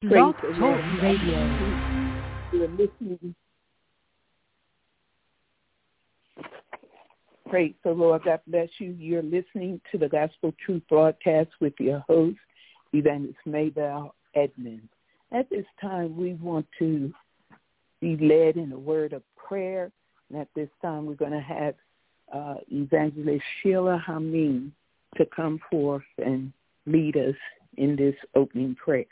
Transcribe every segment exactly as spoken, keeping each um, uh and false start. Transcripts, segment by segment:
Blog Talk Radio. You're listening. Praise the Lord. God bless you. You're listening to the Gospel Truth Broadcast with your host, Evangelist Maybell Edmonds. At this time, we want to be led in a word of prayer. And at this time, we're going to have uh, Evangelist Sheila Hameen to come forth and lead us in this opening prayer.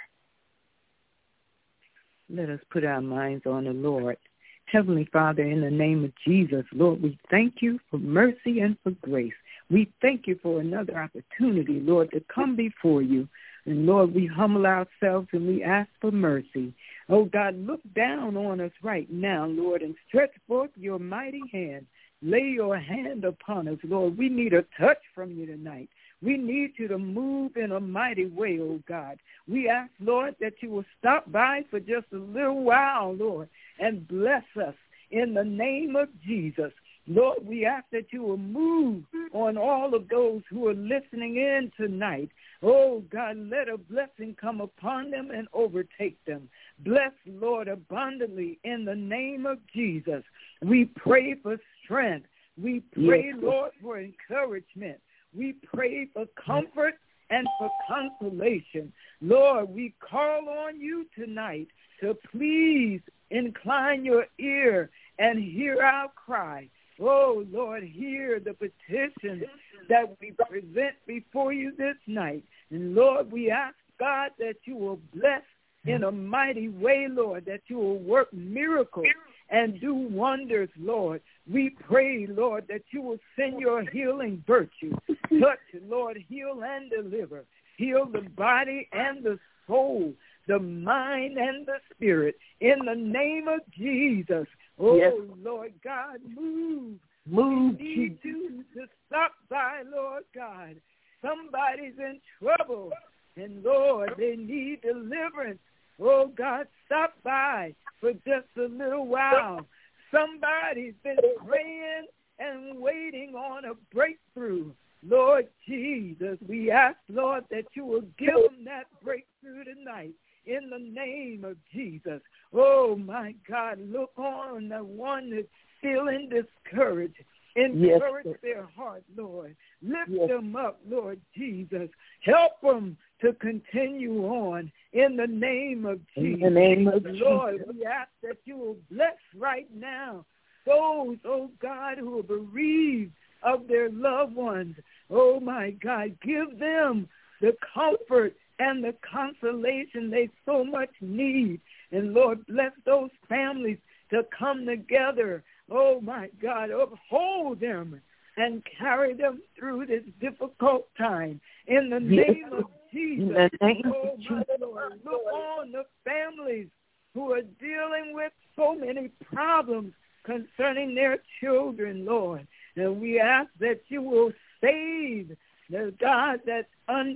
Let us put our minds on the Lord. Heavenly Father, in the name of Jesus, Lord, we thank you for mercy and for grace. We thank you for another opportunity, Lord, to come before you. And Lord, we humble ourselves and we ask for mercy. Oh God, look down on us right now, Lord, and stretch forth your mighty hand. Lay your hand upon us, Lord. We need a touch from you tonight. We need you to move in a mighty way, oh God. We ask, Lord, that you will stop by for just a little while, Lord, and bless us in the name of Jesus. Lord, we ask that you will move on all of those who are listening in tonight. Oh, God, let a blessing come upon them and overtake them. Bless, Lord, abundantly in the name of Jesus. We pray for strength. We pray, yes, Lord, for encouragement. We pray for comfort and for consolation. Lord, we call on you tonight to please incline your ear and hear our cry. Oh, Lord, hear the petition that we present before you this night. And, Lord, we ask, God, that you will bless in a mighty way, Lord, that you will work miracles and do wonders, Lord. We pray, Lord, that you will send your healing virtue. Touch, Lord, heal and deliver. Heal the body and the soul, the mind and the spirit. In the name of Jesus. Oh, yes, Lord God, move. Move. We need you to stop by, Lord God. Somebody's in trouble. And, Lord, they need deliverance. Oh, God, stop by for just a little while. Somebody's been praying and waiting on a breakthrough. Lord Jesus, we ask, Lord, that you will give them that breakthrough tonight in the name of Jesus. Oh, my God, look on the one that's feeling discouraged. Encourage yes, their heart, Lord. Lift yes. them up, Lord Jesus. Help them to continue on in the name of Jesus. In the name of Lord, Jesus. we ask that you will bless right now those, oh God, who are bereaved of their loved ones. Oh, my God, give them the comfort and the consolation they so much need. And, Lord, bless those families to come together. Oh, my God, uphold them and carry them through this difficult time. In the name of Jesus. In the name oh, of my Jesus. Lord, look on the families who are dealing with so many problems concerning their children, Lord. And we ask that you will save the God, that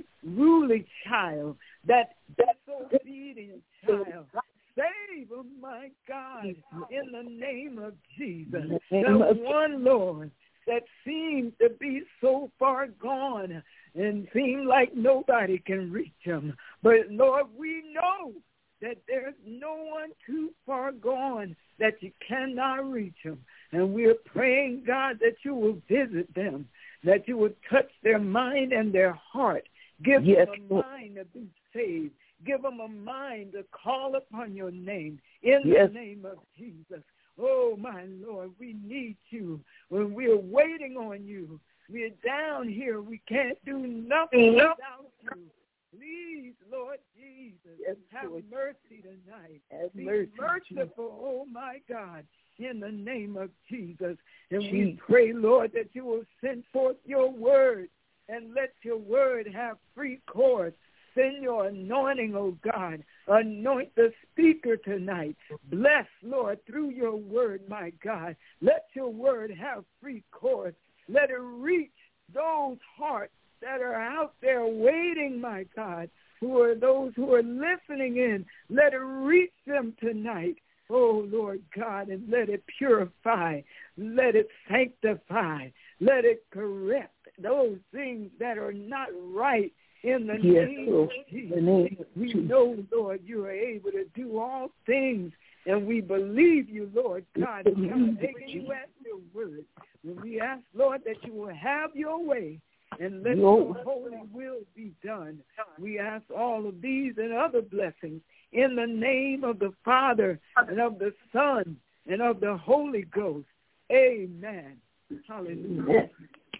unruly child, that disobedient child. Save them, my God, in the name of Jesus. The one, Lord, that seems to be so far gone and seem like nobody can reach him. But, Lord, we know that there's no one too far gone that you cannot reach him. And we're praying, God, that you will visit them, that you will touch their mind and their heart. Give yes. them a mind to be saved. Give them a mind to call upon your name in yes. the name of Jesus. Oh, my Lord, we need you. When we're waiting on you, we're down here. We can't do nothing without you. Please, Lord Jesus, yes, have Lord. mercy tonight. Have Be mercy, merciful, Jesus. Oh, my God, in the name of Jesus. And Jesus. we pray, Lord, that you will send forth your word and let your word have free course. Send your anointing, oh God. Anoint the speaker tonight. Bless, Lord, through your word, my God. Let your word have free course. Let it reach those hearts that are out there waiting, my God, who are those who are listening in. Let it reach them tonight, oh Lord God, and let it purify. Let it sanctify. Let it correct those things that are not right In the yes, name Lord. of Jesus, The name of we Jesus. know, Lord, you are able to do all things, and we believe you, Lord God. We are taking you at your word. When we ask, Lord, that you will have your way and let your holy will be done. We ask all of these and other blessings in the name of the Father and of the Son and of the Holy Ghost. Amen. Hallelujah.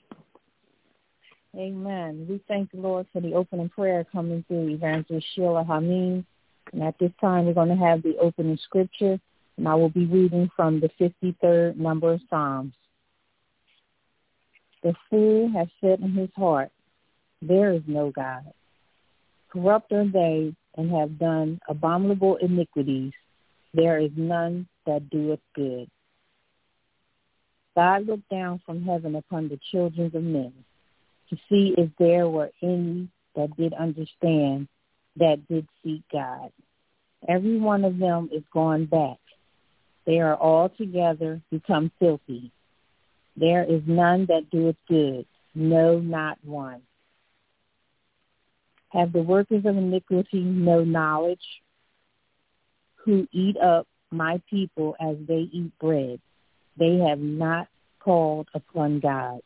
Amen. We thank the Lord for the opening prayer coming through Evangelist Sheila Hameen. And at this time, we're going to have the opening scripture, and I will be reading from the fifty-third number of Psalms. The fool has said in his heart, there is no God. Corrupt are they, and have done abominable iniquities. There is none that doeth good. God looked down from heaven upon the children of men, to see if there were any that did understand, that did seek God. Every one of them is gone back. They are all together become filthy. There is none that doeth good, no, not one. Have the workers of iniquity no knowledge, who eat up my people as they eat bread? They have not called upon God.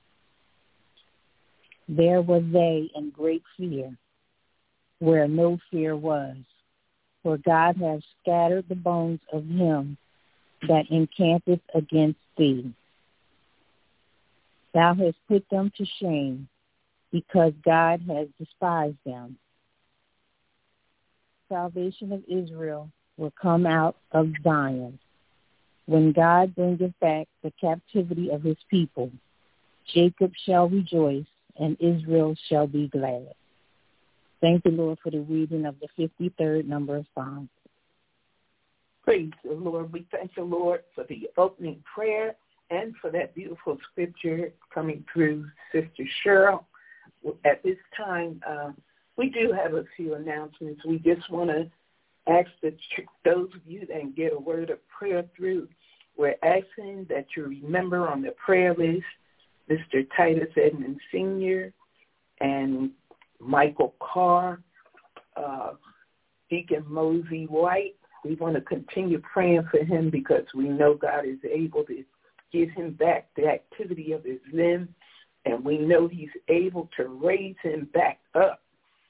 There were they in great fear, where no fear was. For God has scattered the bones of him that encampeth against thee. Thou hast put them to shame, because God has despised them. Salvation of Israel will come out of Zion, when God bringeth back the captivity of his people. Jacob shall rejoice, and Israel shall be glad. Thank the Lord for the reading of the fifty-third number of Psalms. Praise the Lord. We thank the Lord for the opening prayer and for that beautiful scripture coming through Sister Cheryl. At this time, uh, we do have a few announcements. We just want to ask that those of you that get a word of prayer through, we're asking that you remember on the prayer list Mister Titus Edmond Senior and Michael Carr, uh, Deacon Mosey White. We want to continue praying for him because we know God is able to give him back the activity of his limb, and we know he's able to raise him back up.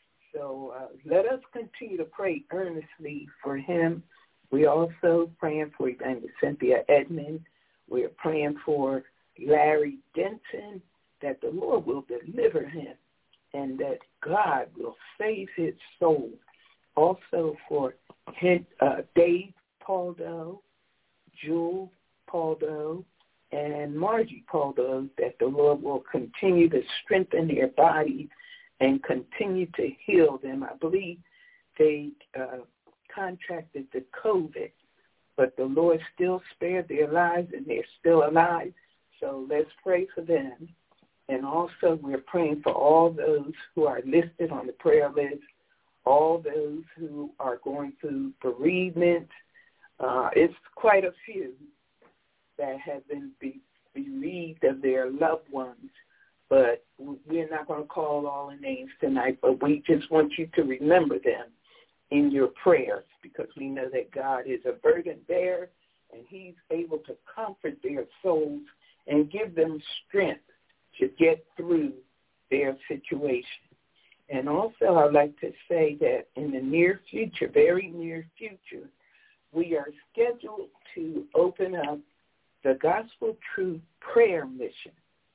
So uh, let us continue to pray earnestly for him. We're also praying for Evangelist Cynthia Edmond. We're praying for Larry Denton, that the Lord will deliver him and that God will save his soul. Also for uh, Dave Paldo, Jewel Paldo, and Margie Paldo, that the Lord will continue to strengthen their bodies and continue to heal them. I believe they uh, contracted the COVID, but the Lord still spared their lives and they're still alive. So let's pray for them. And also we're praying for all those who are listed on the prayer list, all those who are going through bereavement. Uh, it's quite a few that have been be, bereaved of their loved ones. But we're not going to call all the names tonight, but we just want you to remember them in your prayers because we know that God is a burden bearer and he's able to comfort their souls and give them strength to get through their situation. And also I'd like to say that in the near future, very near future, we are scheduled to open up the Gospel Truth Prayer Mission.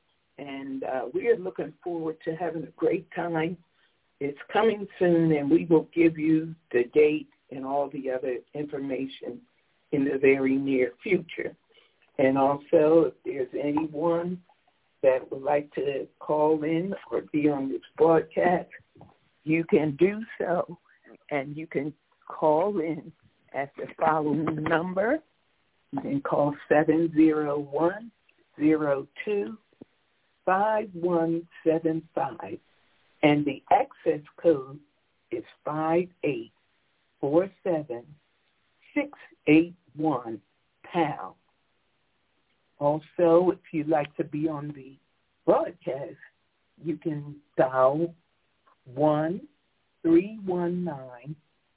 And uh, we are looking forward to having a great time. It's coming soon, and we will give you the date and all the other information in the very near future. And also, if there's anyone that would like to call in or be on this broadcast, you can do so, and you can call in at the following number. You can call seven zero one, zero two, five one seven five, and the access code is five eight four seven six eight one pound. Also, if you'd like to be on the broadcast, you can dial one three one nine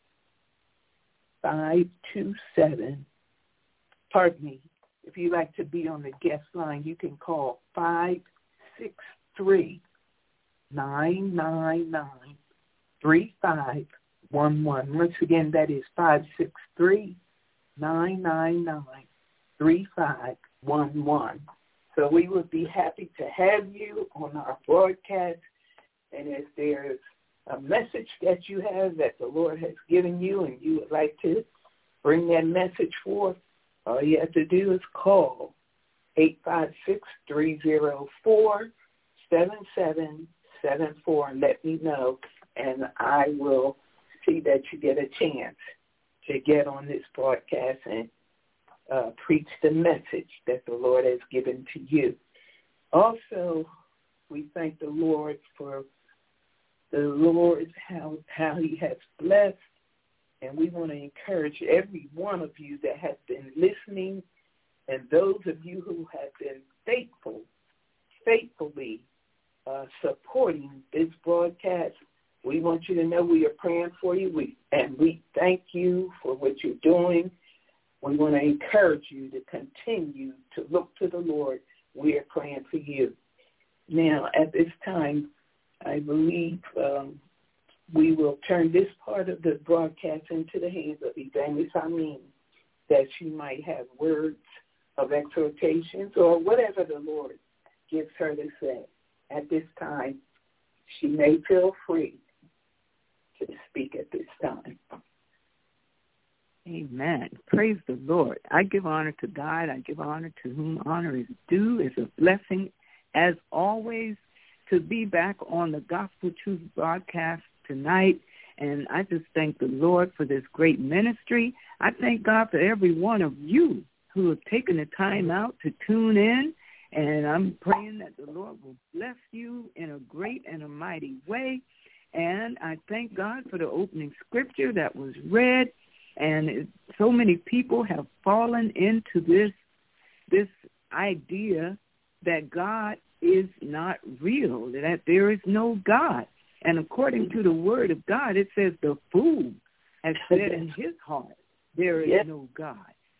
five two seven. Pardon me. If you'd like to be on the guest line, you can call five six three, nine nine nine, three five one one. Once again, that is five six three, nine nine nine, three five one one. So we would be happy to have you on our broadcast. And if there's a message that you have that the Lord has given you and you would like to bring that message forth, all you have to do is call eight five six, three zero four, seven seven seven four and let me know, and I will see that you get a chance to get on this broadcast and uh, preach the message that the Lord has given to you. Also, we thank the Lord for the Lord, how, how he has blessed, and we want to encourage every one of you that has been listening and those of you who have been faithful, faithfully uh, supporting this broadcast. We want you to know we are praying for you, we, and we thank you for what you're doing. We want to encourage you to continue to look to the Lord. We are praying for you. Now, at this time, I believe um, we will turn this part of the broadcast into the hands of Evangelist Amin, that she might have words of exhortations or whatever the Lord gives her to say. At this time, she may feel free to speak at this time. Amen. Praise the Lord. I give honor to God. I give honor to whom honor is due. It's a blessing, as always, to be back on the Gospel Truth broadcast tonight. And I just thank the Lord for this great ministry. I thank God for every one of you who have taken the time out to tune in. And I'm praying that the Lord will bless you in a great and a mighty way. And I thank God for the opening scripture that was read. And it, so many people have fallen into this this idea that God is not real, that there is no God. And according to the word of God, it says the fool has said in his heart, there is yes. no God.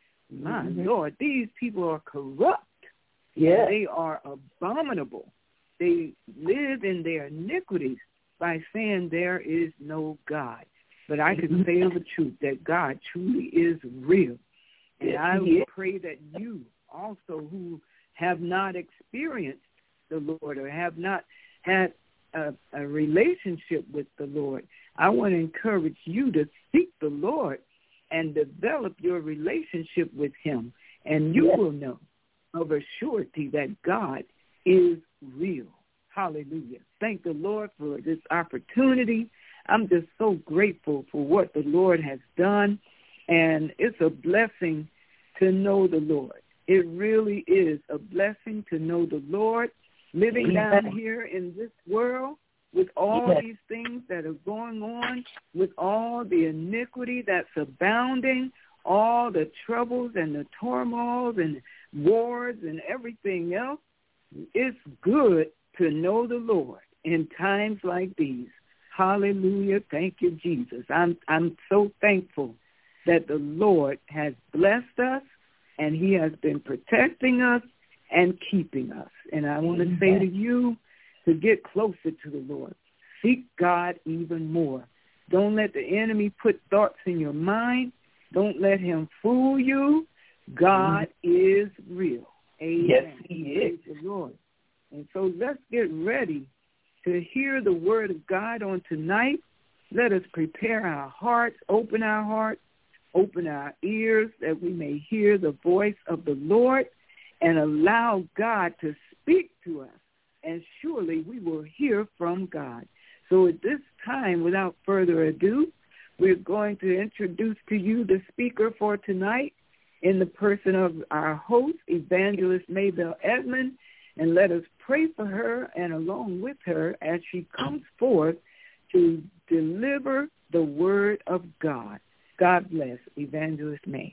My mm-hmm. Lord, these people are corrupt. Yes. They are abominable. They live in their iniquities by saying there is no God. But I can say of the truth that God truly is real. And yes, I would pray that you also who have not experienced the Lord or have not had a, a relationship with the Lord, I want to encourage you to seek the Lord and develop your relationship with him. And you yes. will know of a surety that God is real. Hallelujah. Thank the Lord for this opportunity. I'm just so grateful for what the Lord has done, and it's a blessing to know the Lord. It really is a blessing to know the Lord, living down here in this world with all yes. these things that are going on, with all the iniquity that's abounding, all the troubles and the turmoils and wars and everything else. It's good to know the Lord in times like these. Hallelujah. Thank you, Jesus. I'm I'm so thankful that the Lord has blessed us and he has been protecting us and keeping us. And I want to say to you to get closer to the Lord. Seek God even more. Don't let the enemy put thoughts in your mind. Don't let him fool you. God mm-hmm. is real. Amen. Yes, he is. Praise the Lord. And so let's get ready to hear the word of God on tonight. Let us prepare our hearts, open our hearts, open our ears that we may hear the voice of the Lord and allow God to speak to us. And surely we will hear from God. So at this time, without further ado, we're going to introduce to you the speaker for tonight in the person of our host, Evangelist Maybelle Edmond. And let us pray for her and along with her as she comes forth to deliver the word of God. God bless Evangelist May.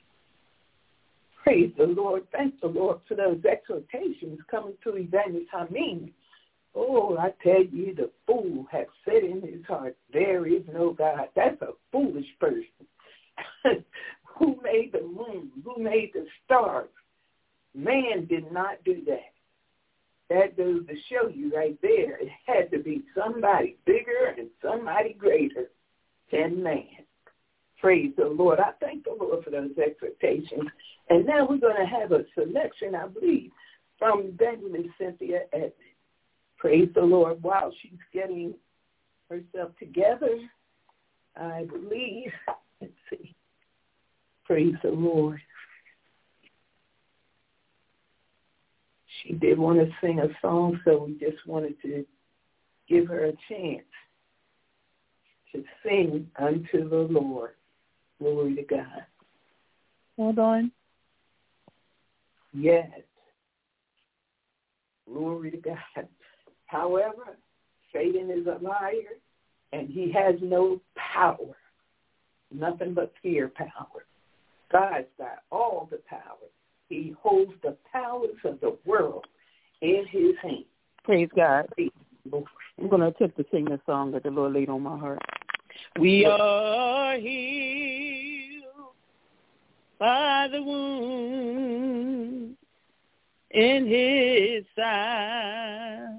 Praise the Lord. Thank the Lord for those exhortations coming to Evangelist Amin Oh, I tell you, the fool has said in his heart, there is no God. That's a foolish person. Who made the moon? Who made the stars? Man did not do that. That goes to show you right there, it had to be somebody bigger and somebody greater than man. Praise the Lord. I thank the Lord for those exhortations. And now we're going to have a selection, I believe, from Evangelist Cynthia Edmonds. Praise the Lord. While she's getting herself together, I believe, let's see, praise the Lord. She did want to sing a song, so we just wanted to give her a chance to sing unto the Lord. Glory to God. Hold on. Yes. Glory to God. However, Satan is a liar, and he has no power, nothing but fear power. God's got all the power. He holds the powers of the world in his hand. Praise God. I'm going to attempt to sing the song that the Lord laid on my heart. We are healed by the wound in his side.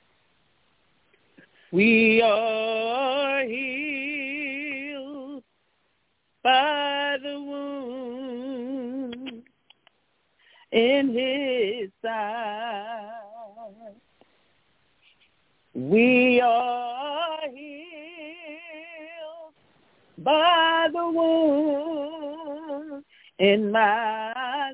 We are healed by the wound in his side. We are healed by the wound in my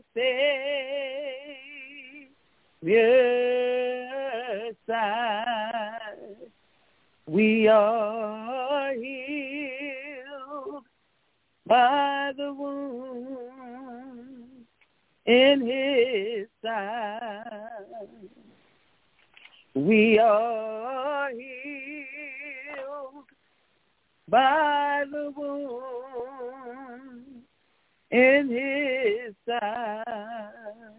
Savior's side. We are healed by the wound in his side. We are healed by the wound in his side.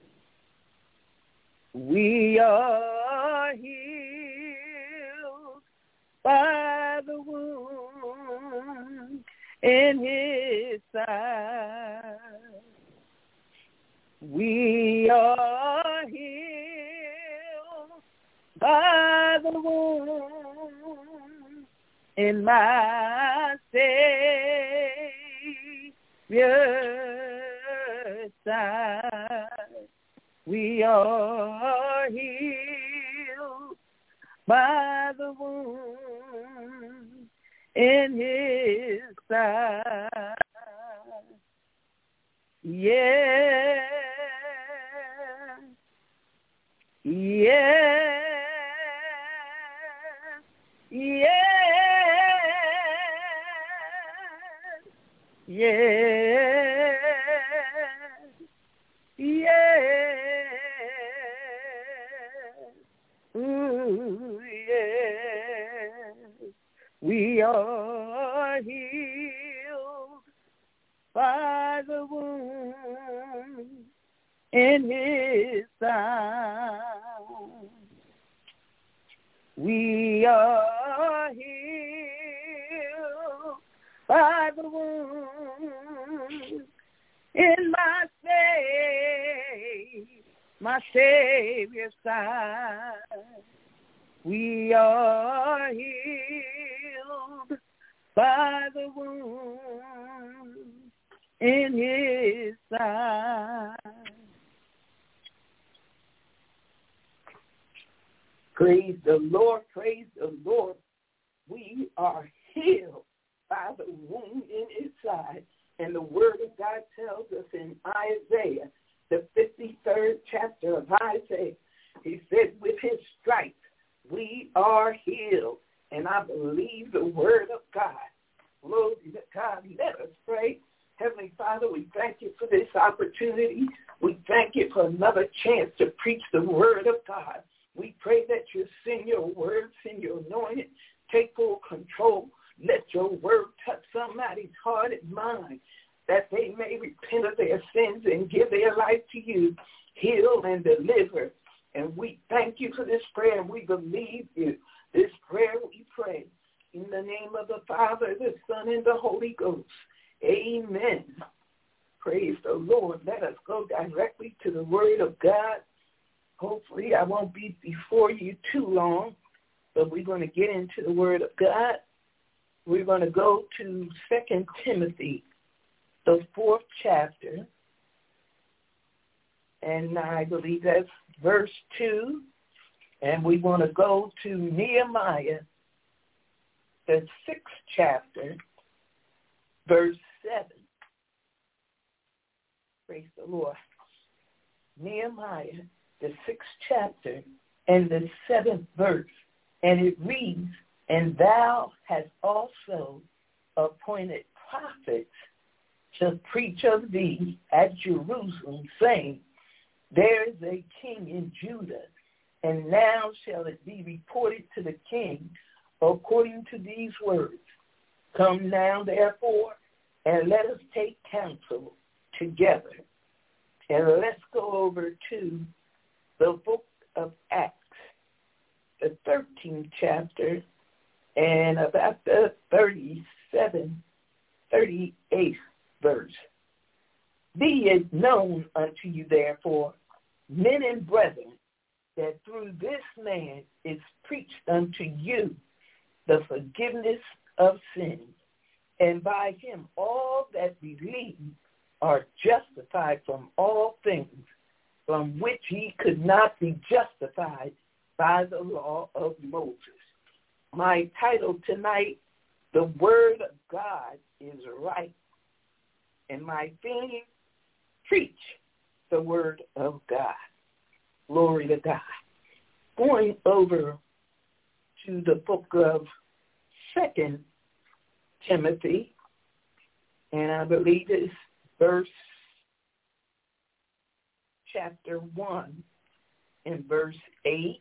We are healed by the wound in his side. We are healed by the wound in my Savior's side. We are healed by the wound in his side. Yeah. Yeah. Yeah. Yeah. Yeah. Ooh, yeah. We are healed by the wound in his side. We are healed by the wound in my Savior, my Savior's side. We are healed by the wound in his side. Praise the Lord, praise the Lord. We are healed by the wound in his side. And the word of God tells us in Isaiah, the fifty-third chapter of Isaiah, he said, with his stripes we are healed. And I believe the word of God. Glory to God. Let us pray. Heavenly Father, we thank you for this opportunity. We thank you for another chance to preach the word of God. We pray that you send your word, send your anointing, take full control. Let your word touch somebody's heart and mind, that they may repent of their sins and give their life to you, heal and deliver And we thank you for this prayer. We believe you. This prayer we pray in the name of the Father, the Son, and the Holy Ghost. Amen. Praise the Lord. Let us go directly to the Word of God. Hopefully I won't be before you too long, but we're going to get into the Word of God. We're going to go to Second Timothy, the fourth chapter, and I believe that's verse two, and we want to go to Nehemiah, the sixth chapter, verse seven. Praise the Lord. Nehemiah, the sixth chapter, and the seventh verse, and it reads, "And thou hast also appointed prophets to preach of thee at Jerusalem, saying, There is a king in Judah, and now shall it be reported to the king according to these words. Come now, therefore, and let us take counsel together." And let's go over to the book of Acts, the thirteenth chapter, and about the thirty-seventh, thirty-eighth verse. "Be it known unto you, therefore, men and brethren, that through this man is preached unto you the forgiveness of sins, and by him all that believe are justified from all things from which ye could not be justified by the law of Moses." My title tonight, "The Word of God is Right." And my theme, preach the Word of God. Glory to God. Going over to the book of Second Timothy, and I believe it's verse chapter one and verse eight.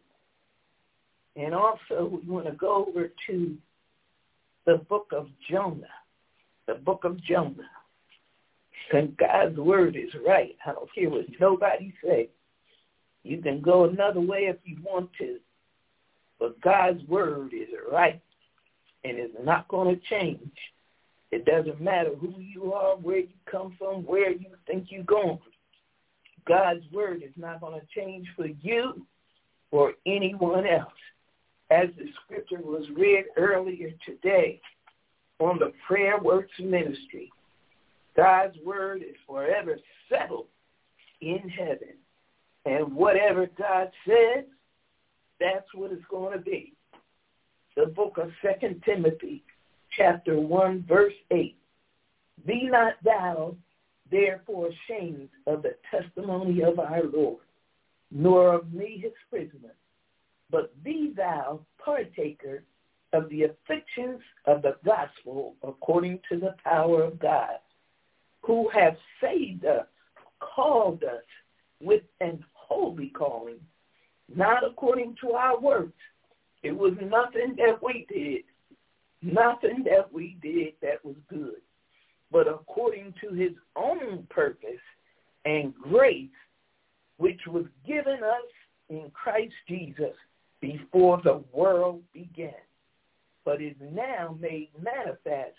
And also we want to go over to the book of Jonah, the book of Jonah. And God's word is right. I don't care what nobody say. You can go another way if you want to, but God's word is right, and it's not going to change. It doesn't matter who you are, where you come from, where you think you're going. God's word is not going to change for you or anyone else. As the scripture was read earlier today on the Prayer Works Ministry, God's word is forever settled in heaven. And whatever God says, that's what it's going to be. The book of Second Timothy, chapter one, verse eight. "Be not thou therefore ashamed of the testimony of our Lord, nor of me his prisoner, but be thou partaker of the afflictions of the gospel according to the power of God, who have saved us, called us with an holy calling, not according to our works." It was nothing that we did, nothing that we did that was good, but according to his own purpose and grace, which was given us in Christ Jesus before the world began, but is now made manifest,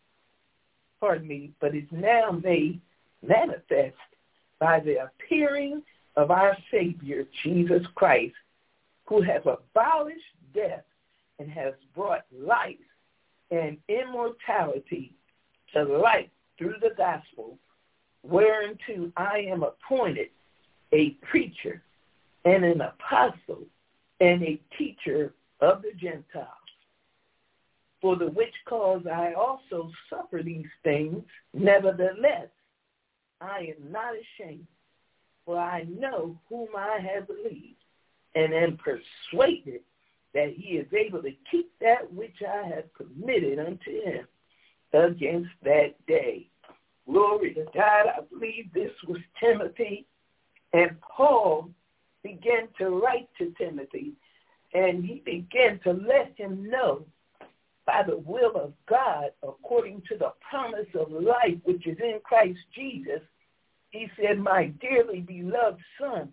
pardon me, but is now made manifest by the appearing of our Savior, Jesus Christ, who has abolished death and has brought life and immortality to light through the gospel, whereunto I am appointed a preacher and an apostle and a teacher of the Gentiles. For the which cause I also suffer these things, nevertheless I am not ashamed, for I know whom I have believed, and am persuaded that he is able to keep that which I have committed unto him against that day. Glory to God. I believe this was Timothy, and Paul began to write to Timothy, and he began to let him know by the will of God, according to the promise of life which is in Christ Jesus. He said, "My dearly beloved son,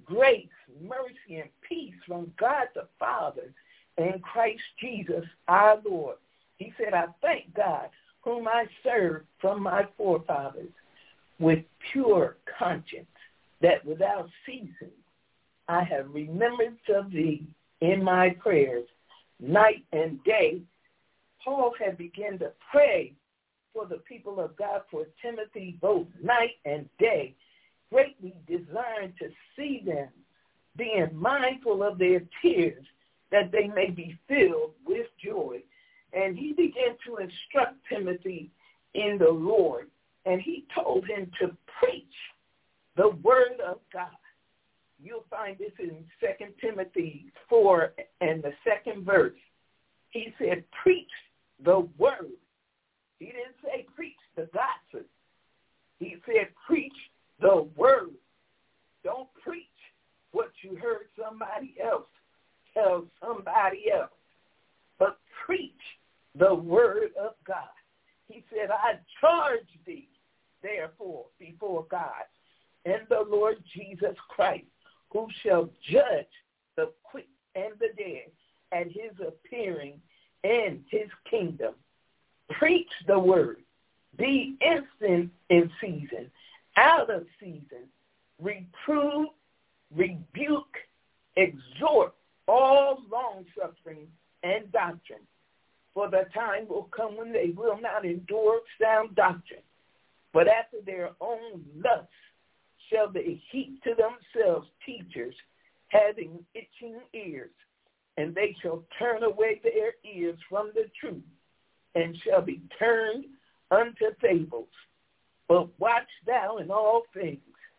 grace, mercy, and peace from God the Father and Christ Jesus our Lord. He said, I thank God, whom I serve from my forefathers, with pure conscience, that without ceasing I have remembrance of thee in my prayers, night and day. Paul had begun to pray for the people of God, for Timothy, both night and day, greatly desiring to see them, being mindful of their tears, that they may be filled with joy. And he began to instruct Timothy in the Lord, and he told him to preach the word of God. You'll find this in Second Timothy four and the second verse. He said, preach the word. He didn't say preach the gospel. He said, preach the word. Don't preach what you heard somebody else tell somebody else, but preach the word of God. He said, I charge thee, therefore, before God and the Lord Jesus Christ, who shall judge the quick and the dead at his appearing in his kingdom. Preach the word. Be instant in season, out of season. Reprove, rebuke, exhort all long-suffering and doctrine. For the time will come when they will not endure sound doctrine, but after their own lusts shall they heap to themselves teachers having itching ears, and they shall turn away their ears from the truth, and shall be turned unto fables. But watch thou in all things,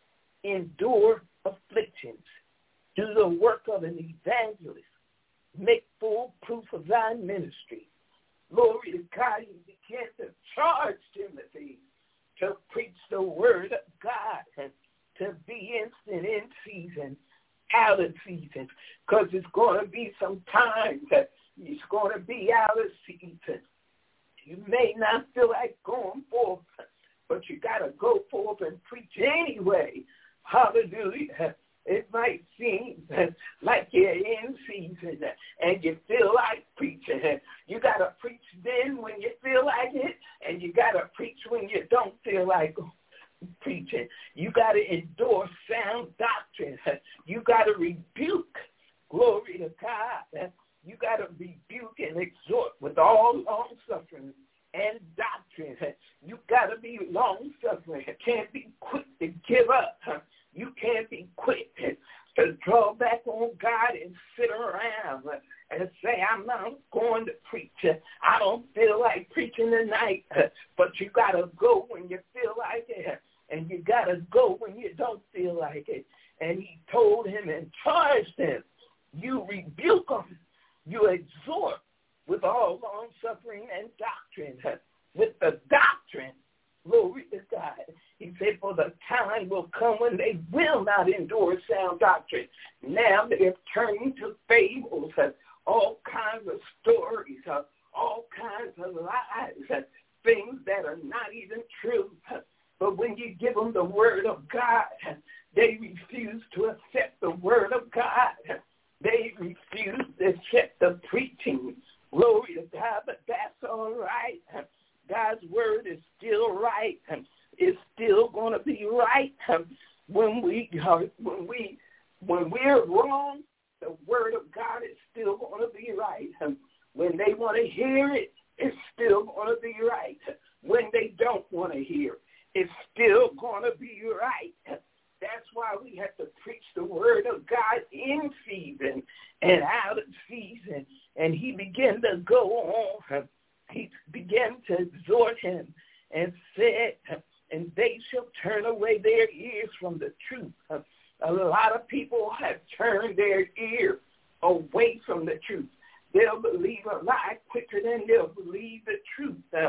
endure afflictions, do the work of an evangelist, make full proof of thy ministry. Glory to God. He began to charge Timothy to preach the word of God and to be instant in season, out of season, because it's going to be some time that it's going to be out of season. You may not feel like going forth, but you got to go forth and preach anyway. Hallelujah. It might seem like you're in season and you feel like preaching. You got to preach then when you feel like it, and you got to preach when you don't feel like preaching. You got to endorse sound doctrine. You got to rebuke. Glory to God. You got to rebuke and exhort with all long-suffering and doctrine. You got to be long-suffering. You can't be quick to give up. You can't be quick to draw back on God and sit around and say, I'm not going to preach. I don't feel like preaching tonight. But you got to go when you feel like it, and you got to go when you don't feel like it. And he told him and charged him, you rebuke them, you exhort with all long-suffering and doctrine, with the doctrine. Glory to God. He said, for the time will come when they will not endure sound doctrine. Now they have turned to fables, all kinds of stories, all kinds of lies, things that are not even true. But when you give them the word of God, they refuse to accept the word of God. They refuse to accept the preaching. Glory to God, but that's all right. God's word is still right. It's still going to be right. When we when we when we're wrong, the word of God is still going to be right. When they want to hear it, it's still going to be right. When they don't want to hear it, it's still going to be right. That's why we have to preach the word of God in season and out of season. And he began to go on. He began to exhort him and said, and they shall turn away their ears from the truth. A lot of people have turned their ear away from the truth. They'll believe a lie quicker than they'll believe the truth. Uh,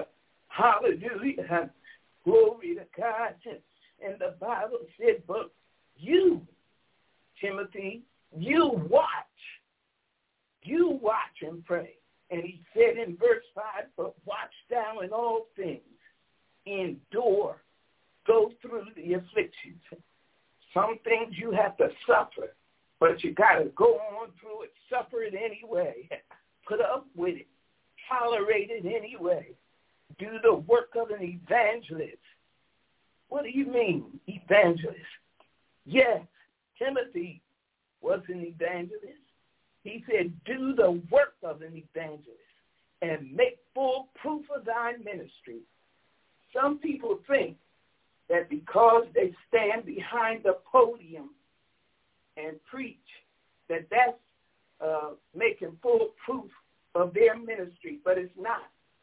hallelujah. Glory to God. And the Bible said, but you, Timothy, you watch. You watch and pray. And he said in verse five, but watch thou in all things, endure, go through the afflictions, Some things you have to suffer, but you got to go on through it, suffer it anyway, put up with it, tolerate it anyway, do the work of an evangelist. What do you mean, evangelist? Yes, Timothy was an evangelist. He said, do the work of an evangelist and make full proof of thy ministry. Some people think that because they stand behind the podium and preach, that that's uh, making full proof of their ministry, but it's not.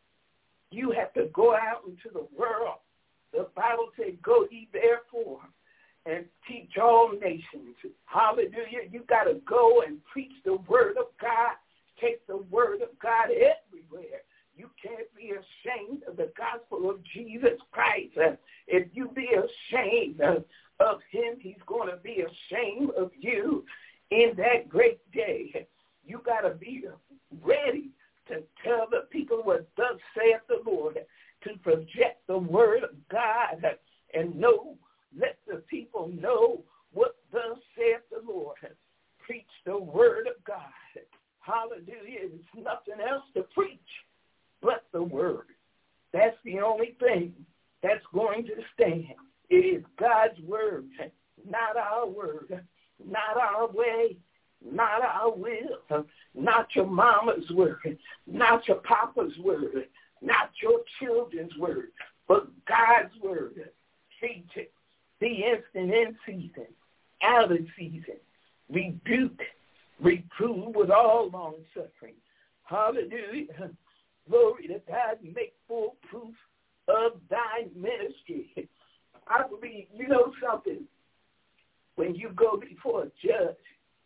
You have to go out into the world. The Bible says, go ye therefore and teach all nations. Hallelujah. You got to go and preach the word of God. Take the word of God everywhere. You can't be ashamed of the gospel of Jesus Christ. Uh, if you be ashamed of, of him, he's going to be ashamed of you in that great day. You got to be ready to tell the people what thus saith the Lord, to project the word of God and know, let the people know what thus saith the Lord. Preach the word of God. Hallelujah. There's nothing else to preach but the word. That's the only thing that's going to stand. It is God's word, not our word, not our way, not our will, not your mama's word, not your papa's word, not your children's word, but God's word. Preach it. Be instant in season, out of season. Rebuke, reprove with all long suffering. Hallelujah. Glory to God. Make full proof of thy ministry. I believe, you know something, when you go before a judge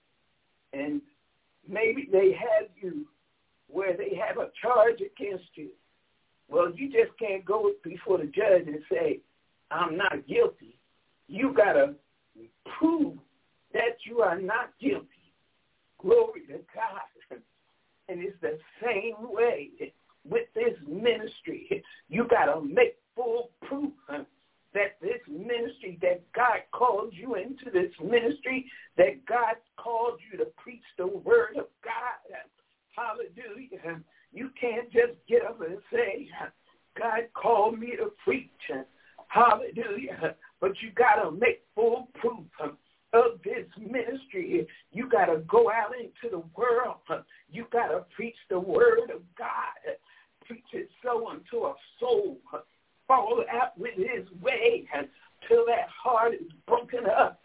and maybe they have you where they have a charge against you, well, you just can't go before the judge and say, I'm not guilty. You got to prove that you are not guilty. Glory to God. And it's the same way with this ministry. You got to make full proof that this ministry, that God called you into this ministry, that God called you to preach the word of God. Hallelujah. You can't just get up and say, God called me to preach. Hallelujah. But you got to make full proof of this ministry. You got to go out into the world. You got to preach the word of God. Preach it so unto a soul. Fall out with his way until that heart is broken up,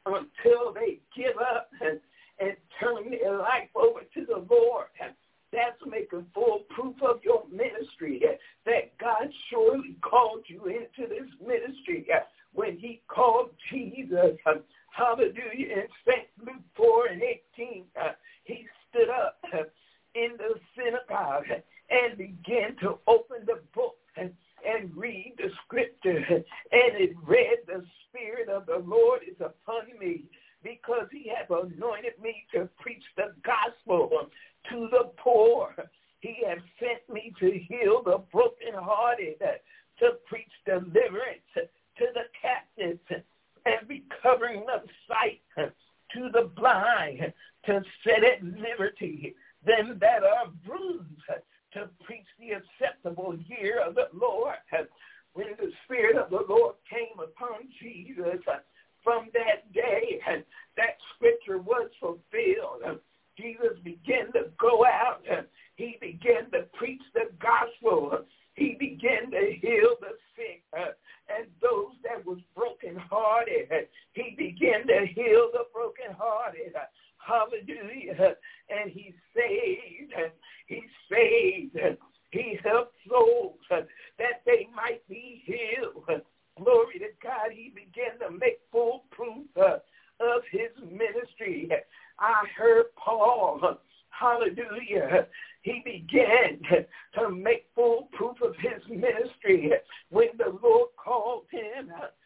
until they give up and, and turn their life over to the Lord. That's making full proof of your ministry, that God surely called you into this ministry. When he called Jesus, hallelujah, in Saint Luke four and eighteen, he stood up in the synagogue and began to open the book and, and read the scripture. And it read, the Spirit of the Lord is upon me, because he has anointed me to preach the gospel to the poor. He has sent me to heal the brokenhearted, to preach deliverance to the captives, and recovering of sight to the blind, to set at liberty them that are bruised, to preach the acceptable year of the Lord. When the Spirit of the Lord came upon Jesus, from that day, that scripture was fulfilled. Jesus began to go out. He began to preach the gospel. He began to heal the sick and those that was brokenhearted. He began to heal the brokenhearted. Hallelujah. And he saved. He saved. He helped souls that they might be healed. Glory to God. He began to make full proof uh, of his ministry. I heard Paul, hallelujah, he began to make full proof of his ministry when the Lord called him.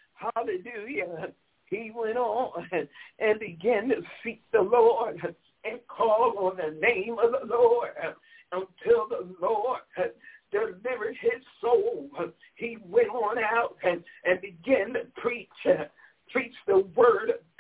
Hallelujah. He went on and began to seek the Lord and call on the name of the Lord until the Lord delivered his soul. He went on out and, and began to preach, uh, preach the word of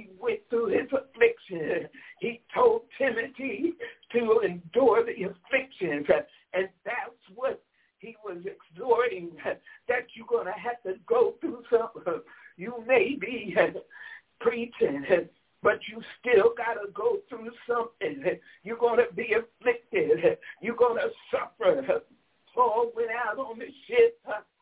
he went through his affliction. He told Timothy to endure the afflictions, and that's what he was exhorting, that you're going to have to go through something. You may be preaching, but you still got to go through something. You're going to be afflicted. You're going to suffer. Paul went out on the ship,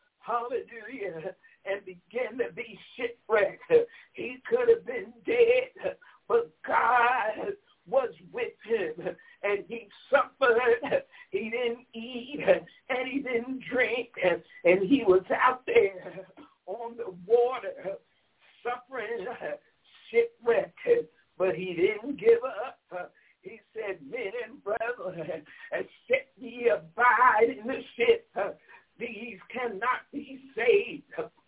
hallelujah, and began to be shipwrecked. He could have been dead, but God was with him, and he suffered. He didn't eat, and he didn't drink, and he was out there on the water, suffering, shipwrecked, but he didn't give up. He said, men and brethren, except ye abide in the ship, these cannot be saved.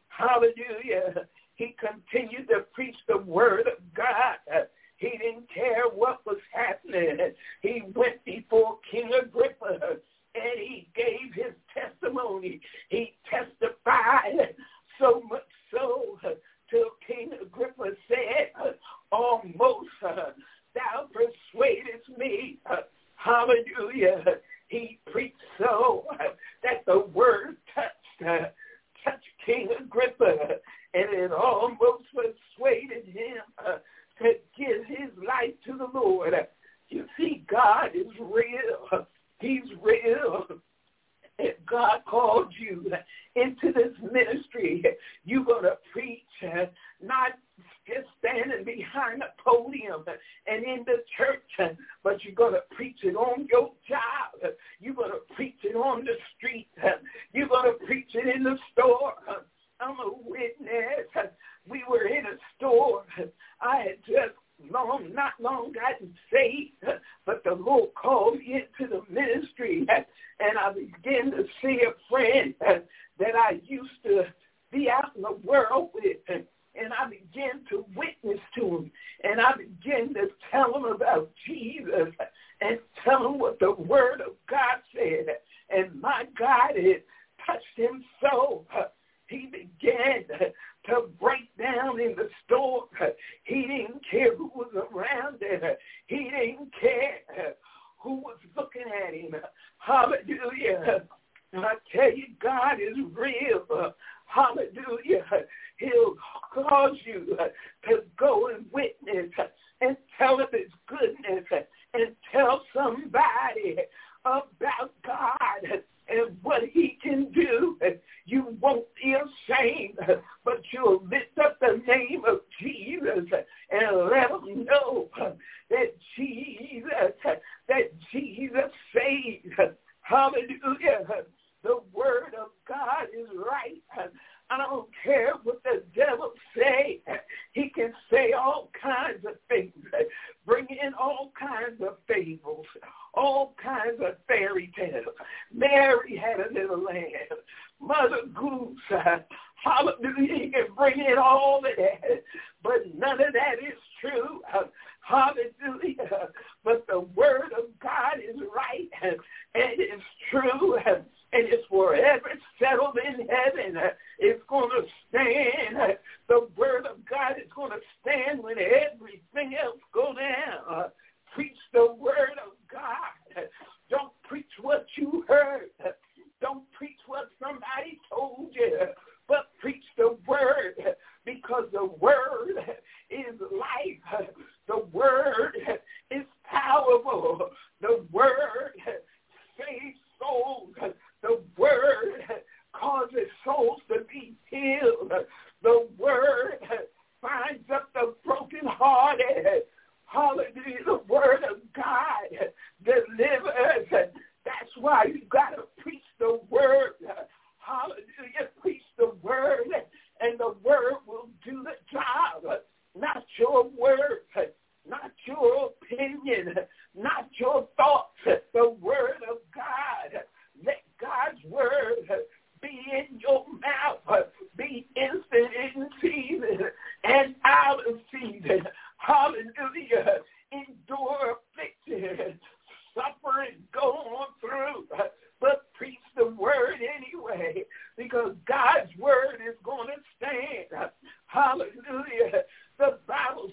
Hallelujah. He continued to preach the word of God. He didn't care what was happening. He went before King Agrippa, and he gave his testimony. He testified so much so till King Agrippa said, almost uh, thou persuadest me. Uh, hallelujah. He preached so uh, that the word touched, uh, touched King Agrippa, and it almost persuaded him uh, to give his life to the Lord. You see, God is real. He's real. If God called you into this ministry, you're going to preach, not just standing behind a podium and in the church, but you're going to preach it on your job. You're going to preach it on the street. You're going to preach it in the store. I'm a witness. We were in a store. I had just long, not long gotten saved, but the Lord called me into the ministry, and I began to see a friend that I used to be out in the world with, and I began to witness to him, and I began to tell him about Jesus and tell him what the Word of God said, and my God, it touched him so. He began to break down in the store. He didn't care who was around there. He didn't care who was looking at him. Hallelujah. And I tell you, God is real. Hallelujah. He'll cause you to go and witness and tell of his goodness and tell somebody about God and what he can do. You won't be ashamed, but you'll lift up the name of Jesus and let them know that Jesus, that Jesus saves. Hallelujah. The word of God is right. I don't care what the devil say. He can say all kinds of things, bring in all kinds of fables, all kinds of fairy tales. Mary had a little lamb. Mother Goose, hallelujah, he can bring in all of that, but none of that is true. Hallelujah. But the word of God is right, and it's true, and it's forever settled in heaven. It's going to stand. The word of God is going to stand when everything else goes down. Preach the word of God. Don't preach what you heard. Don't preach what somebody told you, but preach the word, because the word is life. The word is powerful. The word saves souls. The word causes souls to be healed. The word binds up the brokenhearted. Hallelujah. The word of God delivers. That's why you got to preach the word. Hallelujah. Preach the word, and the word will do the job. Not your words, not your opinion, not your thoughts. The word of God. Let God's word be in your mouth, be instant in season and out of season. Hallelujah. Endure affliction, suffer and go on through, but preach the word anyway, because God's word is going to stand. Hallelujah. The Bible said the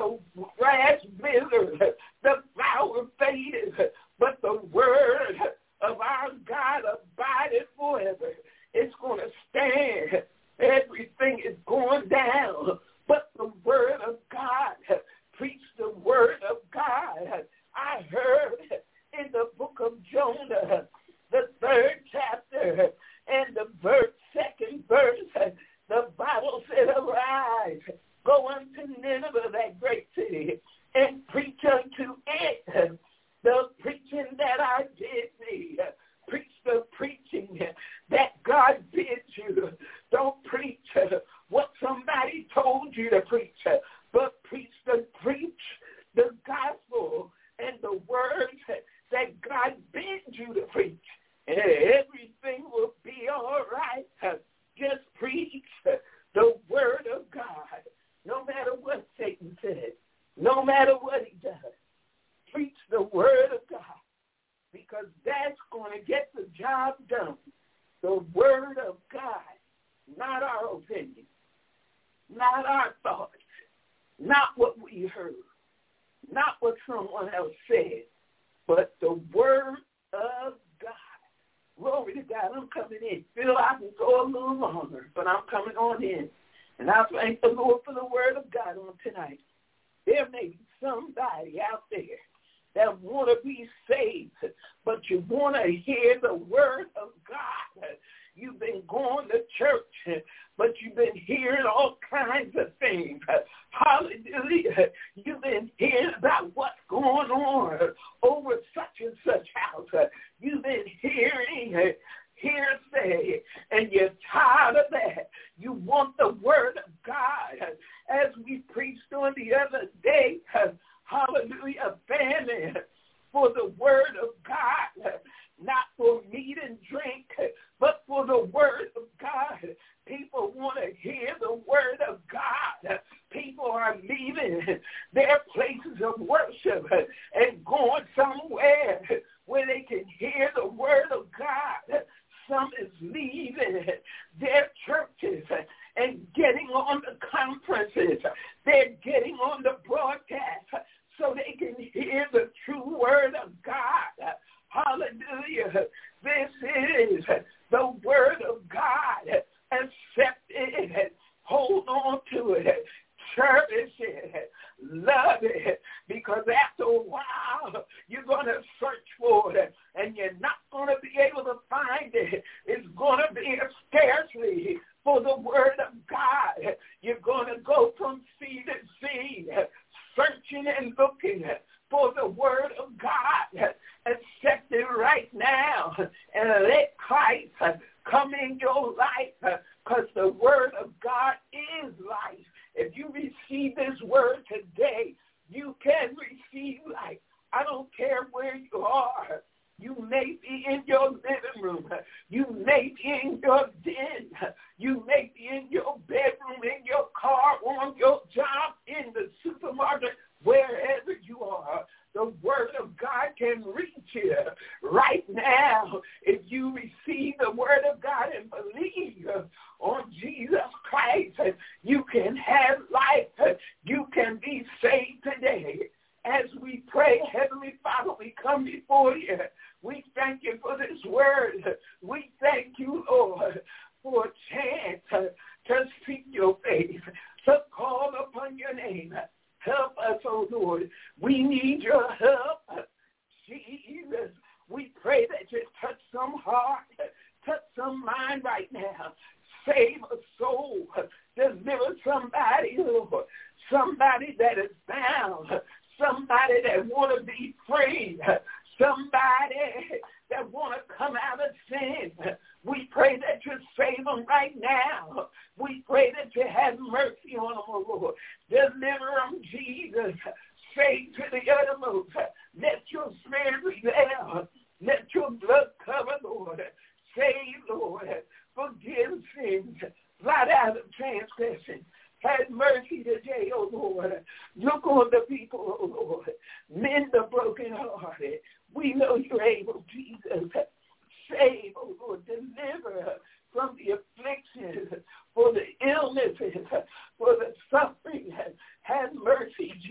the grass withers, the flower fadeth, but the word of our God abideth forever. It's going to stand. Everything is going down, but the word of God, preach the word of God. I heard in the book of Jonah, the third chapter, and the verse, second verse, the Bible said, arise, go unto Nineveh, that great city, and preach unto it the preaching that I did thee. Preach the preaching that God bids you. Don't preach what somebody told you to preach, but preach the preach the gospel and the words that God bids you to preach. And everything will be all right. Just preach the word of God. No matter what Satan says, no matter what he does, preach the word of God, because that's going to get the job done. The word of God, not our opinion, not our thoughts, not what we heard, not what someone else said, but the word of God. Glory to God. I'm coming in. Feel I can go a little longer, but I'm coming on in. And I thank the Lord for the word of God on tonight. There may be somebody out there that want to be saved, but you want to hear the word of God. You've been going to church, but you've been hearing all kinds of things. Hallelujah. You've been hearing about what's going on over such and such house. You've been hearing hearsay, and you're tired of that. You want the word of God. As we preached on the other day, hallelujah, famine for the word of God, not for meat and drink, but for the word of God. People want to hear the word of God. People are leaving their places of worship and going somewhere where they can hear the word of God. Some is leaving their churches and getting on the conferences. They're getting on the broadcast so they can hear the true word of God. Hallelujah. This is the word of God. Accept it. Hold on to it. Cherish it. Love it. Because after a while, you're going to search for it, and you're not going to be able to find it. It's going to be a scarcity for the word of God. You're going to go from seed to seed, searching and looking for the word of God. Accept it right now and let Christ come in your life, because the word of God is life. If you receive this word today, you can receive life. I don't care where you are. You may be in your living room. You may be in your den. You may be in your bedroom, in your car, on your job, in the supermarket, wherever you are. The word of God can reach you right now. If you receive the word of God and believe on Jesus Christ, you can have life. You can be saved today. As we pray, Heavenly Father, we come before you. We thank you for this word. We thank you, Lord, for a chance to seek your face, to call upon your name. Help us, oh Lord. We need your help. Jesus, we pray that you touch some heart, touch some mind right now. Save a soul. Deliver somebody, Lord. Somebody that is bound. Somebody that want to be free. Somebody that want to come out of sin. We pray that you save them right now. We pray that you have mercy on them, oh Lord. Deliver them, Jesus. Save to the uttermost. Let your spirit prevail. Let your blood cover, Lord. Save, Lord. Forgive sins. Blot out of transgression. Have mercy today, oh Lord. Look on the people, oh Lord. Mend the brokenhearted. We know you're able, Jesus. Save, oh Lord. Deliver from the afflictions, for the illnesses, for the suffering. Have mercy, Jesus.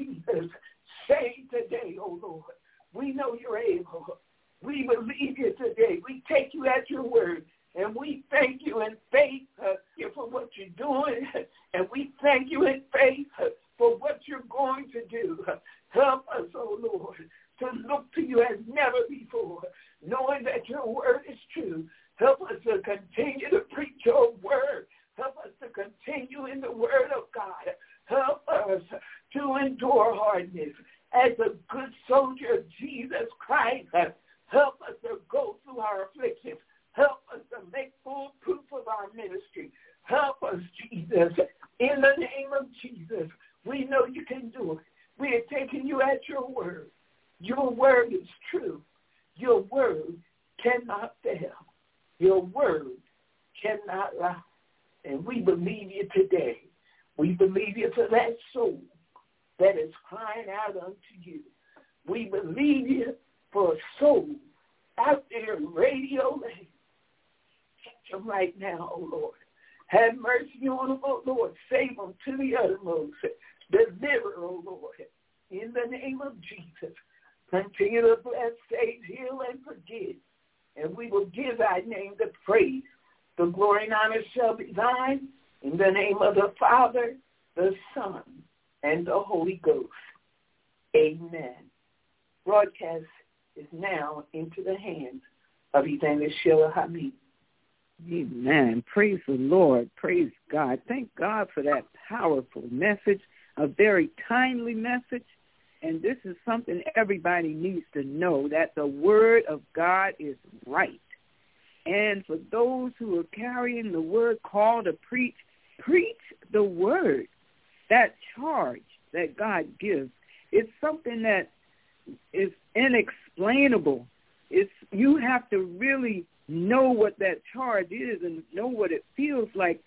Jesus, save today, oh Lord. We know you're able. We believe you today. We take you at your word. And we thank you in faith uh, for what you're doing. And we thank you in faith uh, for what you're going to do. Help us, oh Lord, to look to you as never before, knowing that your word is true. Help us to continue to preach your word. Help us to continue in the word of God. Help us to endure hardness as a good soldier of Jesus Christ. Help us to go through our afflictions. Help us to make full proof of our ministry. Help us, Jesus. In the name of Jesus, we know you can do it. We are taking you at your word. Your word is true. Your word cannot fail. Your word cannot lie. And we believe you today. We believe you for that soul that is crying out unto you. We believe you for a soul out there in radio land. Touch them right now, oh Lord. Have mercy on them, oh Lord. Save them to the uttermost. Deliver, oh Lord. In the name of Jesus. Continue to bless, save, heal, and forgive. And we will give thy name the praise. The glory and honor shall be thine. In the name of the Father, the Son, and the Holy Ghost. Amen. Broadcast is now into the hands of Evangelist Sheila Hamid. Amen. Praise the Lord. Praise God. Thank God for that powerful message, a very timely message. And this is something everybody needs to know, that the word of God is right. And for those who are carrying the word, called to preach, preach the word. That charge that God gives, it's something that is inexplainable. It's, you have to really know what that charge is and know what it feels like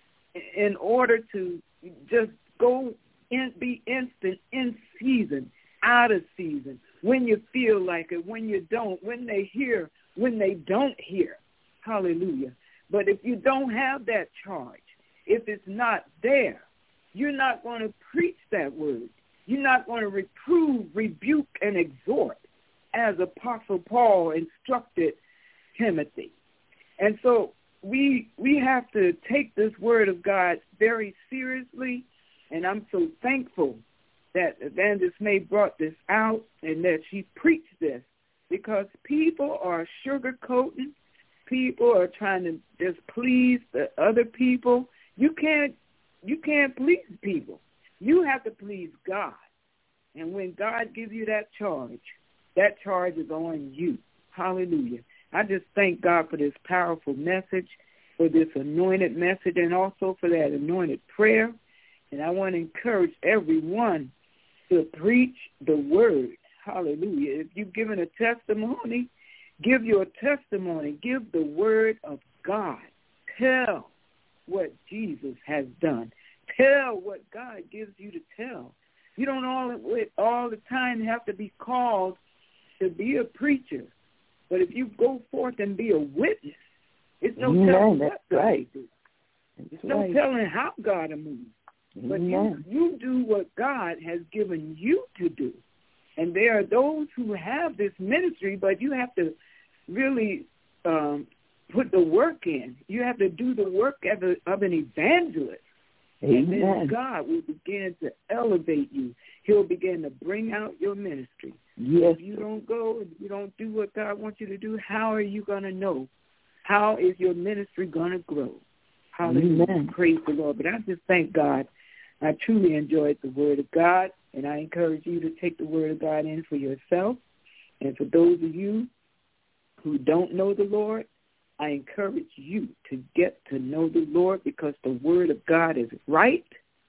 in order to just go and be instant, in season, out of season, when you feel like it, when you don't, when they hear, when they don't hear. Hallelujah. But if you don't have that charge, if it's not there, you're not going to preach that word. You're not going to reprove, rebuke, and exhort as Apostle Paul instructed Timothy. And so we we have to take this word of God very seriously, and I'm so thankful that Evangelist May brought this out and that she preached this, because people are sugarcoating. People are trying to just please the other people. You can't you can't please people. You have to please God. And when God gives you that charge, that charge is on you. Hallelujah. I just thank God for this powerful message, for this anointed message, and also for that anointed prayer. And I want to encourage everyone to preach the word. Hallelujah. If you've given a testimony, give your testimony. Give the word of God. Tell what Jesus has done. Tell what God gives you to tell. You don't all, all the time have to be called to be a preacher. But if you go forth and be a witness, it's no Amen. telling That's what God right. will do. That's It's no right. telling how God will move. Amen. But you, you do what God has given you to do. And there are those who have this ministry, but you have to really um, put the work in. You have to do the work of, a, of an evangelist. Amen. And then God will begin to elevate you. He'll begin to bring out your ministry. Yes. If you don't go, if you don't do what God wants you to do, how are you going to know? How is your ministry going to grow? Hallelujah. Amen. Praise the Lord. But I just thank God. I truly enjoyed the word of God, and I encourage you to take the word of God in for yourself. And for those of you who don't know the Lord, I encourage you to get to know the Lord, because the word of God is right.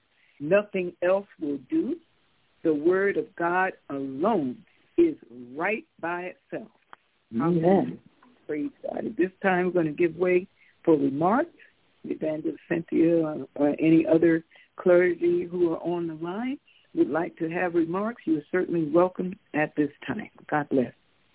Nothing else will do. The word of God alone is right by itself. Amen. Hallelujah. Praise God. At this time, we're going to give way for remarks. Evangelist Cynthia or, or any other clergy who are on the line would like to have remarks, you are certainly welcome at this time. God bless.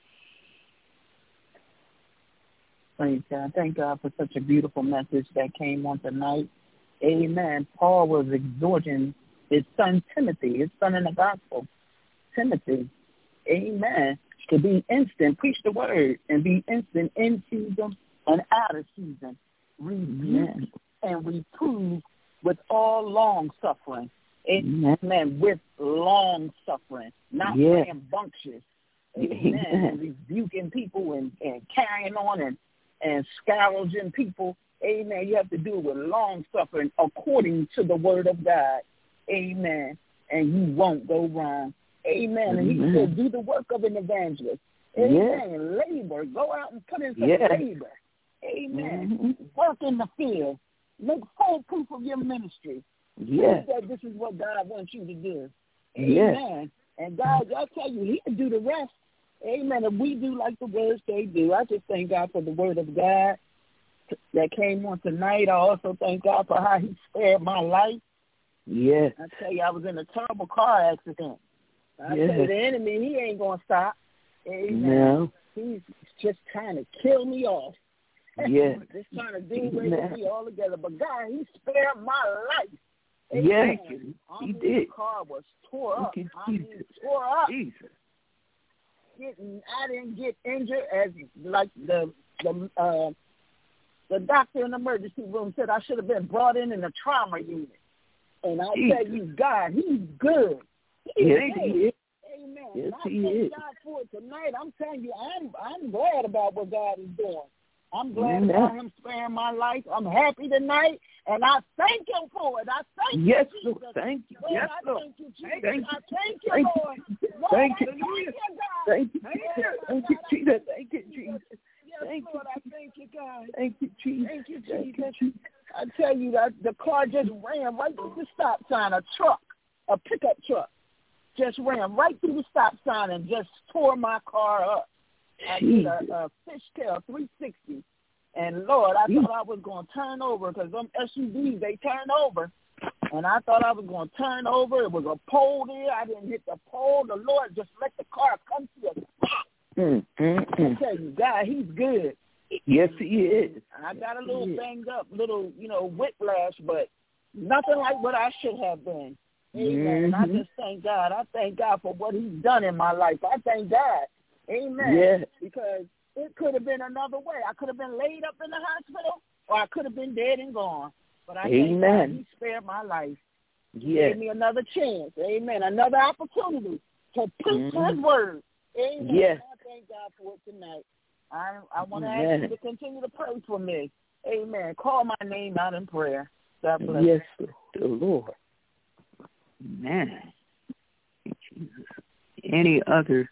Praise God. Thank God for such a beautiful message that came on tonight. Amen. Paul was exhorting the his son Timothy, his son in the gospel, Timothy. Amen. To be instant, preach the word, and be instant in season and out of season. Rebuke and reprove with all long suffering. Amen. Amen. With long suffering, not yes. rambunctious. Amen. And rebuking people and, and carrying on and, and scourging people. Amen. You have to do it with long suffering according to the word of God. Amen. And you won't go wrong. Amen. And he said, do the work of an evangelist. Amen. Yes. Labor. Go out and put in some yes. labor. Amen. Mm-hmm. Work in the field. Make full proof of your ministry. Yes. That this is what God wants you to do. Amen. Yes. And God, I tell you, he'll do the rest. Amen. If we do like the words they do, I just thank God for the word of God that came on tonight. I also thank God for how he spared my life. Yes. I tell you, I was in a terrible car accident. I yes. tell you, the enemy, he ain't going to stop. Amen. No. He's just trying to kill me off. Yes. Just trying to do away with me altogether. But God, he spared my life. Amen. Yes, he did. The car was tore up. I mean, tore up. Jesus. Getting, I didn't get injured as like the the uh, the doctor in the emergency room said I should have been brought in in the trauma unit. And I tell you, God, he's good. He's yes, good. He is. Amen. Yes, I he thank is. God for it tonight. I'm telling you, I'm I'm glad about what God is doing. I'm glad Amen. About him sparing my life. I'm happy tonight, and I thank him for it. I thank yes, you, Jesus. Lord. Thank you. Lord, yes, I Lord. thank you, Jesus. Thank you. I thank you, thank Lord. You. Lord Thank I you. Thank you, God. Thank you. Thank you, thank you, Jesus. Thank you, Jesus. Yes, thank Lord, you. I thank you, God. Thank you, Jesus. Thank you, Thank Jesus. you, Jesus. I tell you that the car just ran right through the stop sign. A truck, a pickup truck, just ran right through the stop sign and just tore my car up. I did a, a fishtail three sixty. And, Lord, I thought I was going to turn over because them S U Vs, they turn over. And I thought I was going to turn over. It was a pole there. I didn't hit the pole. The Lord just let the car come to a stop. Mm, mm, mm. I tell you, God, he's good. Yes, he is. I got a little banged up, little, you know, whiplash, but nothing like what I should have been. Amen. Mm-hmm. I just thank God. I thank God for what he's done in my life. I thank God. Amen. Yes. Because it could have been another way. I could have been laid up in the hospital, or I could have been dead and gone. But I thank God he spared my life. He yes. gave me another chance. Amen. Another opportunity to preach mm-hmm. his word. Amen. Yes. I thank God for it tonight. I I want to ask you to continue to pray for me. Amen. Call my name out in prayer. God bless. Yes, the Lord. Amen. Jesus. Any other?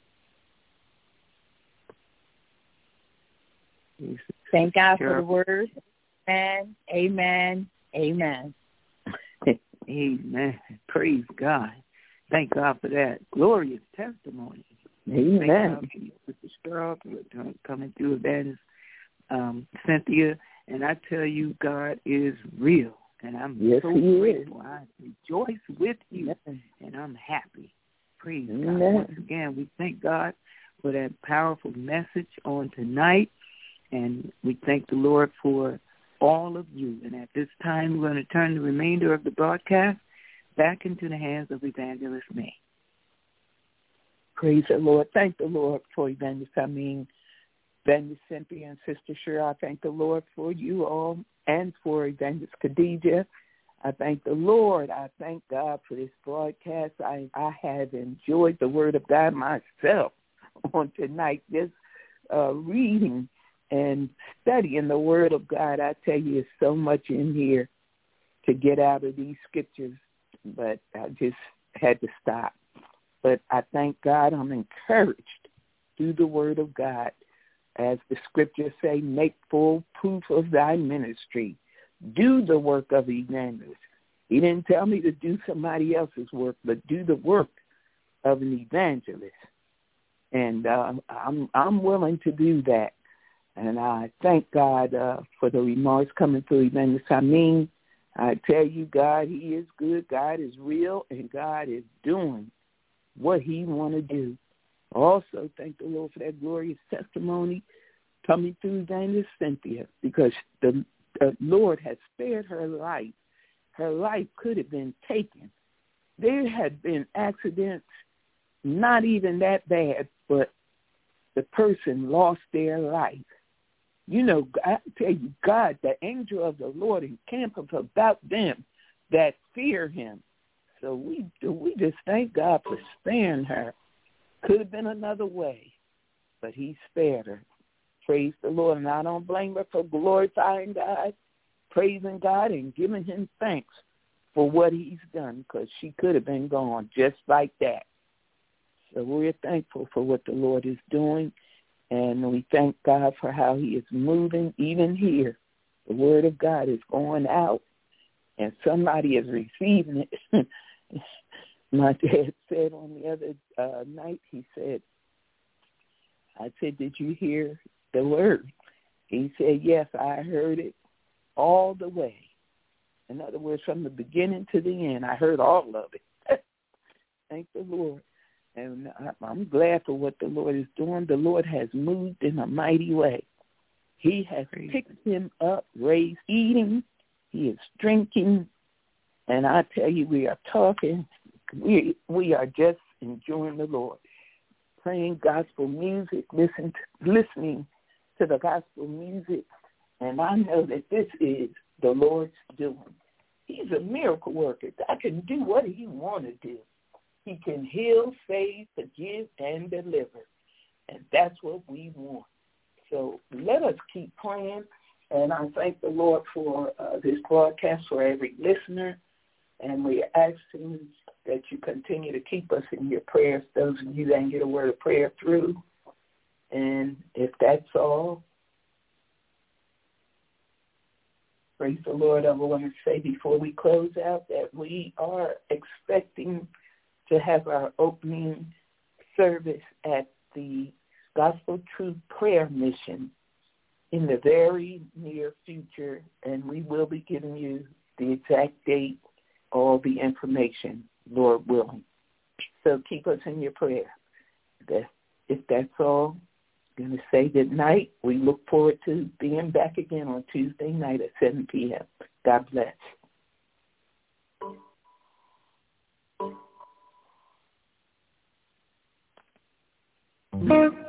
Thank God for the word. Amen. Amen. Amen. Amen. Praise God. Thank God for that glorious testimony. Amen. Thank God for you, Sister Cheryl, coming through Evangelist um, Cynthia. And I tell you, God is real. And I'm yes, so grateful. Is. I rejoice with you. Amen. And I'm happy. Praise Amen. God. Once again, we thank God for that powerful message on tonight. And we thank the Lord for all of you. And at this time, we're going to turn the remainder of the broadcast back into the hands of Evangelist May. Praise the Lord. Thank the Lord for Evangelist, I mean, Evangelist Cynthia and Sister Cheryl. I thank the Lord for you all and for Evangelist Khadijah. I thank the Lord. I thank God for this broadcast. I, I have enjoyed the Word of God myself on tonight, just uh, reading and studying the Word of God. I tell you, there's so much in here to get out of these scriptures, but I just had to stop. But I thank God I'm encouraged through the Word of God. As the scriptures say, make full proof of thy ministry. Do the work of evangelist. He didn't tell me to do somebody else's work, but do the work of an evangelist. And uh, I'm I'm willing to do that. And I thank God uh, for the remarks coming through Evangelist. I mean, I tell you, God, he is good. God is real, and God is doing what he want to do. Also, thank the Lord for that glorious testimony coming through Evangelist Cynthia, because the, the Lord has spared her life. Her life could have been taken. there had been accidents, not even that bad, but the person lost their life. You know, I tell you, God, the angel of the Lord encampeth about them that fear him. So we we just thank God for sparing her. Could have been another way, but he spared her. Praise the Lord. And I don't blame her for glorifying God, praising God, and giving him thanks for what he's done, because she could have been gone just like that. So we're thankful for what the Lord is doing, and we thank God for how he is moving even here. The word of God is going out, and somebody is receiving it. My dad said on the other uh, night, he said, I said, did you hear the word? He said, yes, I heard it all the way. In other words, from the beginning to the end, I heard all of it. Thank the Lord. And I'm glad for what the Lord is doing. The Lord has moved in a mighty way. He has picked him up, raised, eating. He is drinking. And I tell you, we are talking. We we are just enjoying the Lord. Playing gospel music, listen to, listening to the gospel music. And I know that this is the Lord's doing. He's a miracle worker. God can do what he wants to do. He can heal, save, forgive, and deliver. And that's what we want. So let us keep praying. And I thank the Lord for uh, this broadcast, for every listener. And we are asking that you continue to keep us in your prayers, those of you that can get a word of prayer through. And if that's all, praise the Lord. I want to say before we close out that we are expecting to have our opening service at the Gospel Truth Prayer Mission in the very near future, and we will be giving you the exact date, all the information, Lord willing. So keep us in your prayer. That, if that's all, I'm going to say good night. We look forward to being back again on Tuesday night at seven p.m. God bless. Mm-hmm.